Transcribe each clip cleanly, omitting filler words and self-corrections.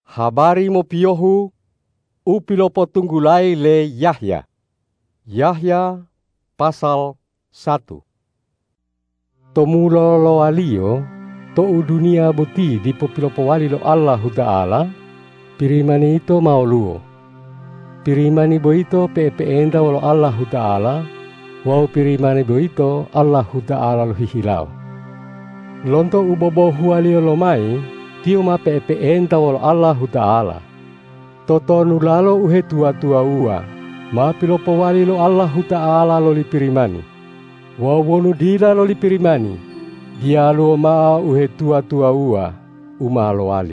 Habari mo piyohu upilopo tunggulai le Yahya. Yahya pasal 1. Tomulolo alio to dunia buti di popilopo wali lo Allahu Ta'ala pirimani ito mauluo. Pirimani boito peenda walo Allahu Ta'ala wau pirimani boito Allahu Ta'ala lo hihilau. Lonto ubobo hualio lo mai tio ma peenda walo Allahu Ta'ala. Toto nulalo uhe tua ua ma pilopo wali lo Allahu Ta'ala lo li pirimani. Wau wonu dila lo li pirimani. Dia lo ma uhe tua ua uma lo wali.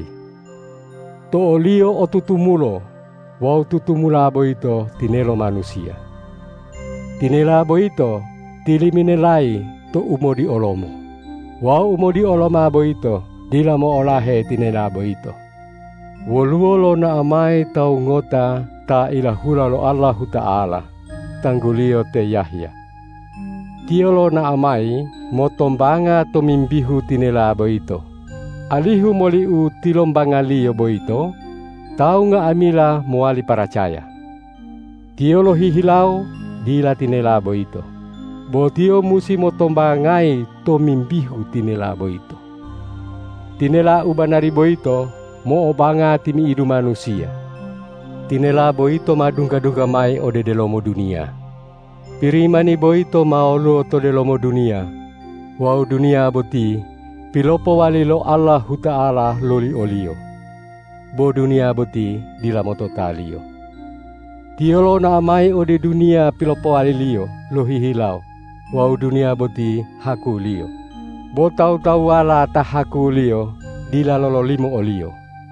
To olio o tutumulo. Wau tutumula boito tinelo manusia. Tinela boito tiliminelai to umodi olomo. Wau umodi oloma boito dila mo olahe tinela boito. Woluo lo na amai tau ngota ta ilahula lo Allahu Ta'ala tanggulio te Yahya. Tio lo na amai motombanga to mimbihu tinela boito. Alihu moliu tilombanga liyo boito. Tau nga amila moali paracaya. Tio lo hihilau dila tinela boito. Bo tio musi motombangai to mimbihu tinela boito. Tinela ubanari boito mo obanga timi idu manusia. Tinela boito madungga-dungga mai ode delomo dunia. Pirimani boito maolo to delomo dunia. Wau dunia boti pilopo wali lo Allahu Ta'ala loli olio. Bo dunia boti dila moto talio. Tiolo na amai ode dunia pilopo alilio lo hihilau. Wau dunia boti haku lio. Bo tau wala ta haku lio dila lolo limo olio.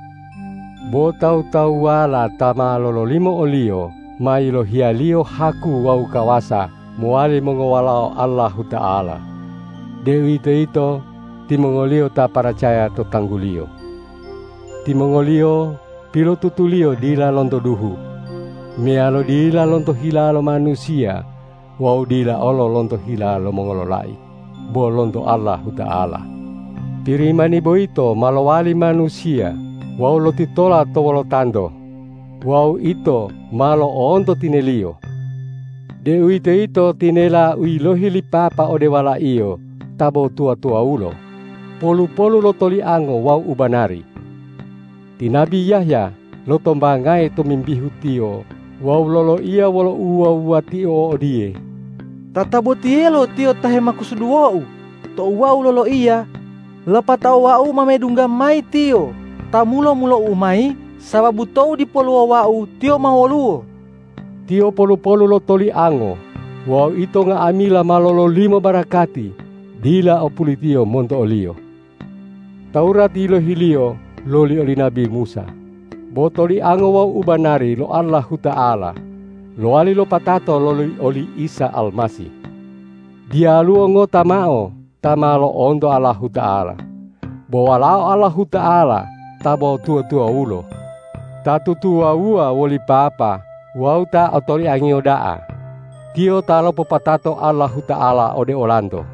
Bo tau wala ta ma lolo limo olio mai lo hialio haku wau kawasa moali mongowalao Allahu Ta'ala. Dewi ito timongolio ta paracaya to tanggulio. Timongolio pilo tutulio dila lonto duhu. Mealo dila lonto hilalo manusia. Wau dila olo lonto hilalo mongololai. Bo lonto Allahu Ta'ala. Pirimani boito malowali manusia. Wau lo titola to walo tando. Wau ito malo onto tinelio. De ito tinela uilohili papa ode wala iyo. Tabo tua ulo. Polu lo toli ango wau ubanari. Tinabi Yahya lo tombangai to mimbihu tio. Wau lolo ia walo ua tio odie. Tatabo tielo tio tahe makusuduou. To wau lolo ia. Lapatau wau mamedungga mai tio. Tamulo mulo umai sababu tou di poluo wau tio mawoluo. Tio polu lo toli ango. Wau ito nga amila malolo limo barakati. Dila opuli tio monto olio. Taurat ilo hilio. Loli oli Nabi Musa. Botoli ango wau ubanari lo Allahu Ta'ala. Lo ali lo patato loli oli Isa Al-Masih. Dia luo ngota mao tama lo ondo Allahu Ta'ala. Bawalao Allahu Ta'ala tabo tua ulo. Tatu tua ua woli papa. Wau ta otori angio daa. Tio talo popatato Allahu Ta'ala ode olando.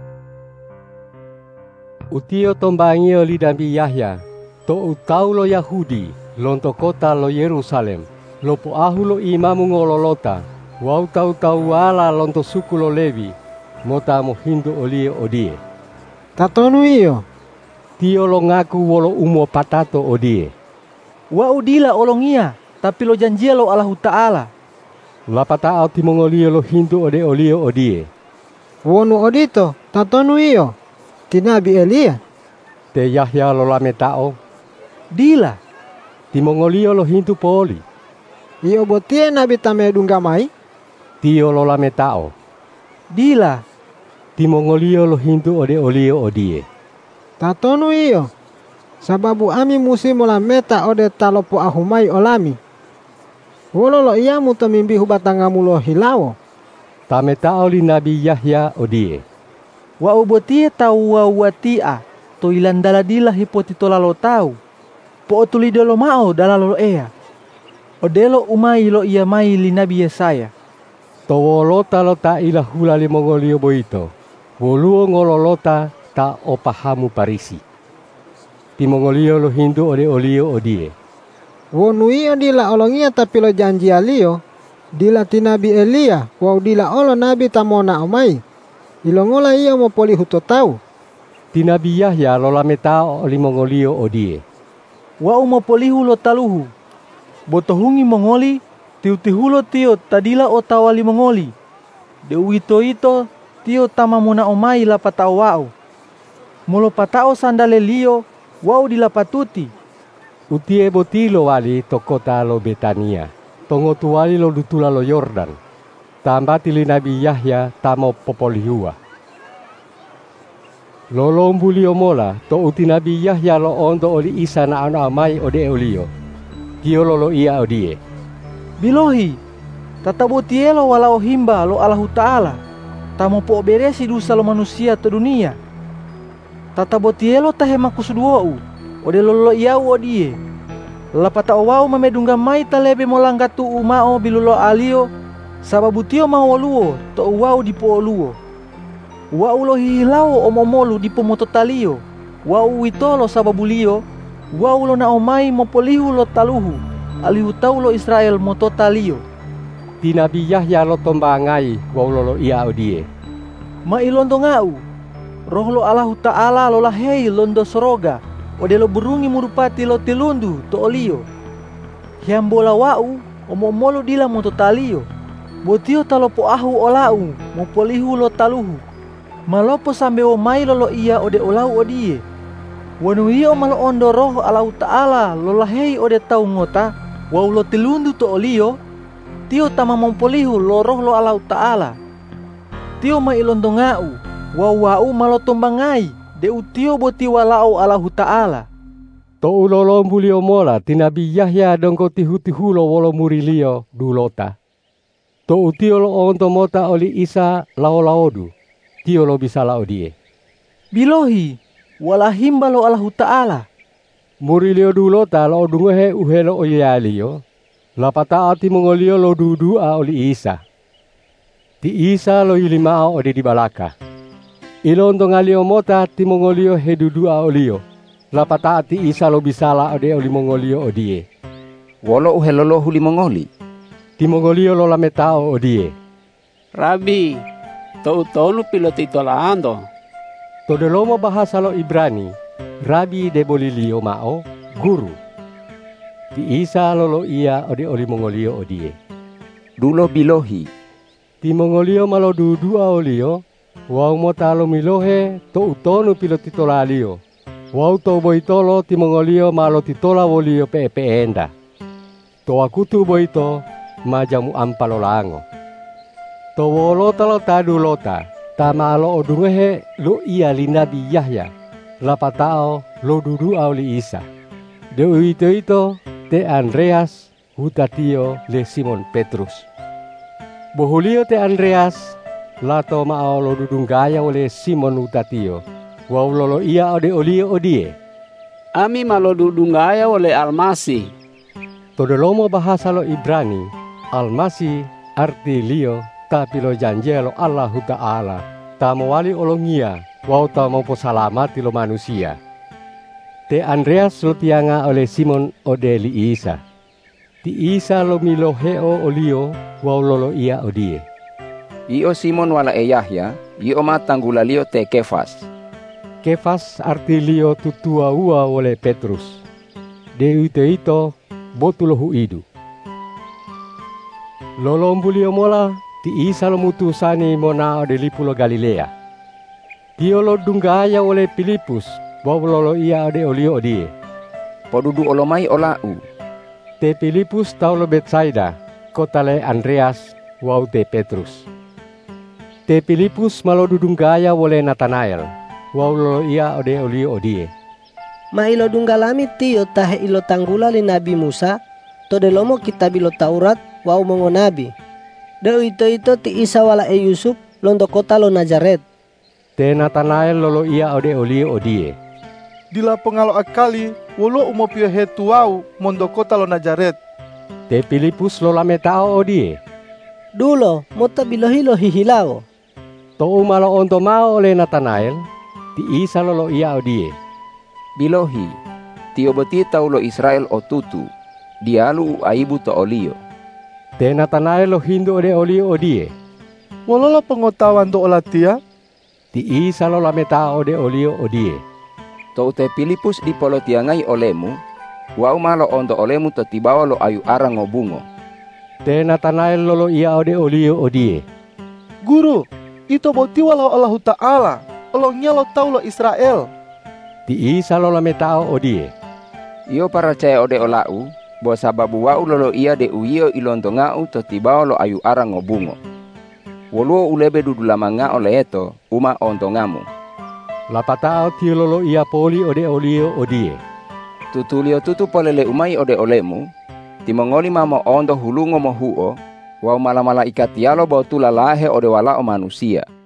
Utio tombangio li Nabi Yahya. To utau lo Yahudi, lonto kota lo Yerusalem, lo poahu lo imamu ngololota, wau tau wala lonto suku lo Levi, mota mo hindu olie odie. Tatonu iyo? Tio lo ngaku wolo umo patato odie. Wau dila olongia, tapi lo janjia lo Allahu Ta'ala. Lapatao timongolie lo hindu ode olie odie. Wonu odito, tatonu iyo? Tinabi Elia? Te Yahya lo lametao. Dila. Timongolio lo hindu poli. Iyo botie nabi tamedungga mai? Tio lo lametao. Dila. Timongolio lo hindu ode olio odie. Tatonu iyo? Sababu ami musi molameta ode talopo ahumai olami. Wolo lo iya muto mimbihu batangamu lo hilawo. Tametao li Nabi Yahya odie. Wa ubotie tau watia. To ilandala dila hipotitola lo tau. Po otuli dolo mao dalalo ea. Odelo umai lo ia mai li Nabi Yesaya. Towolota lo ta ilahula li mongolio boito. Woluo ngololota ta opahamu parisi. Timongolio lo hindu ode olio odie. Wonui dila olongia tapi lo janji alio, dila ti nabi Elia, wau dila olo nabi tamona omai. Ilongola ia mo poli huto tau. Ti nabi Yahya lo lametao oli mongolio odie. Wau mo polihu lo taluhu. Botohungi mongoli, tiu-tihulo tio tadila o tawali mongoli. De uito ito tio tamamona omai la patao wau. Molo patao sandale lio, wau dilapatuti. Utie botilo wali to kota lo Betania. Tongo tuwali lo dutula lo Yordan. Tambati li nabi Yahya tamo popolihua. Lolong bulio mola to uti nabi Yahya lo ondo oli Isa na ano amai ode olio. Kio lolo ia odie. Bilohi, tatabotielo walau himba lo Allah Ta'ala. Tamo po beresi dusa lo manusia to dunia. Tatabotielo tahe makusuduou. Ode lolo iau odie. Lapata wau mamedungga mai talebe molanggatu umao bilulo alio. Sababu tio mawoluo to wau dipo oluo. Wau lo hihilao omomolu dipo mototalio. Wau witolo sababulio. Wau lo naomai mopolihu lo taluhu. Alihu tau lo Israel mototalio. Ti nabi Yahya lo tombangai wau lolo ia odie. Ma ilondo ngau. Roh lo Allah Ta'ala lo lahei londo soroga. Ode lo burungi murupati lo tilundu to olio. Hiambola wau omomolu dila mototalio. Botio talopo ahu olau mopolihu lo taluhu. Malopo sambe omai lolo ia ode olau odie. Wanu iyo malo ondo roh Allah Ta'ala lo lahei ode tau ngota. Wau lo tilundu to olio. Tio tama mompolihu lo roh lo Allah Ta'ala. Tio ma ilondo ngau. Wau malo tombangai. De utio boti walau Allah Ta'ala. To ulolo bulio mola ti nabi Yahya dongko tihu-tihu lo wolo murilio dulota. To utio lo onto mota oli Isa lao-laodu. Tio lo bisa laodie. Bilohi, walahimba lo Allah Ta'ala. Murilio dulota lo dungehe uhelo oyalio. Lapata ati mongolio lo dudua oli Isa. Ti Isa lo ilimao ode di balaka. Ilondo ngalio mota ti mongolio he dudua olio. Lapata ati Isa lo bisala ode oli mongolio odie. Wolo uhelolo huli mongoli. Ti mongolio lo lametao odie. Rabi, to utolu piloti tolaando. To delomo bahasa lo Ibrani. Rabi de bolilio mao, guru. Ti Isa lolo ia ode oli mongolio odie. Dulo bilohi. Ti mongolio malo dudua olio. Wau mota lo milohe to utonu piloti tolalio. Wau to boitolo ti mongolio malo titola wolio peenda. To akutu boito majamu ampalolango. To wolota lo tadu lota. Tamalo odungehe lo ia linabi Yahya. Lapatao lo dudua oli Isa. De ito te Andreas hutatio le Simon Petrus. Bohulio te Andreas lato mao lo dudunggaya oleh Simon hutatio. Wau lolo ia ode olio odie. Ami malo dudunggaya oleh Almasi. Todelomo bahasa lo Ibrani. Almasi arti lio tapi lo janjelo Allah Ta'ala. Tamo wali olongia. Wau tamo posalamati lo manusia. Te Andreas lo tianga oleh Simon ode li Isa. Ti Isa lo miloheo olio. Wau lolo ia odie. Io Simon wala e Yahya, io matanggulalio te Kefas. Kefas arti lio tutua ua oleh Petrus. De ito botulo huidu. Lolombulio mola ti Isa lo mutusani mona ode lipulo Galilea. Tio lo dunggaya oleh Filipus, wau lolo ia ode olio odie. Podudu olomai olau. Te Filipus tau lo Betsaida, kota le Andreas, wau te Petrus. Te Filipus malo dudunggaya oleh Nathanael, wau lolo ia ode olio odie. Ma ilo dunggalami tio tahe ilo tanggula li Nabi Musa, to delomo kitab ilo Taurat, wau mongo nabi. De ito ti Isa wala e Yusuf, londo kota lo Nazaret. Te Nathanael lolo ia ode olio odie. Dila pengalo akali, wolo umopio hetuau mondo kota lo Nazaret. Te Filipus lo lametao odie. Dulo, mota bilohi lo hihilao. To umalo onto mao oleh Nathanael, ti Isa lolo ia odie. Bilohi, tio boti tau lo Israel o tutu. dialu aibu to olio. Te Natanael lo hindu ode olio odie. Walolo pengetahuan do olatia? Ti Isa lo lameta ode olio odie. To te Filipus di polo tiangai olemu, wau malo ondo olemu to tibawa lo ayu arang ngobungo. Te Natanael lolo ia ode olio odie. Guru, ito boti walau Allah Ta'ala, olongnya lo tau lo Israel. Ti Isa lo lameta odie. Iyo percaya ode olau, bo sababu wau lolo ia de uio ilontongau to tibawa lo ayu arang ngobungo. Woluo ulebe dudulamanga ole eto, uma ontongamu. Lapatao tio lolo ia poli ode olio odie. Tutulio tutu polele umai ode olemu, timongoli mamo ondo hulungo mo huo, wau mala-mala ikatialo bau tulalahe ode walao manusia.